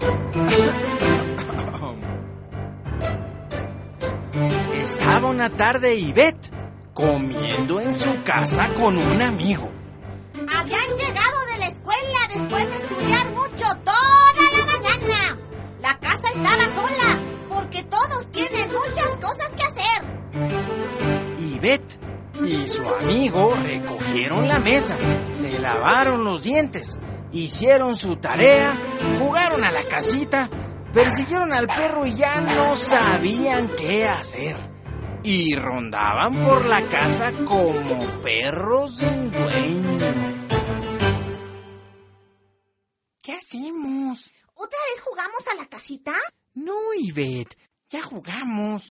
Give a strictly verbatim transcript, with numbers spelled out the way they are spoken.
Estaba una tarde Ivette comiendo en su casa con un amigo. Habían llegado de la escuela después de estudiar mucho toda la mañana. La casa estaba sola porque todos tienen muchas cosas que hacer. Ivette y su amigo recogieron la mesa, se lavaron los dientes, hicieron su tarea, jugaron a la casita, persiguieron al perro y ya no sabían qué hacer. Y rondaban por la casa como perros sin dueño. ¿Qué hacemos? ¿Otra vez jugamos a la casita? No, Ivette, ya jugamos.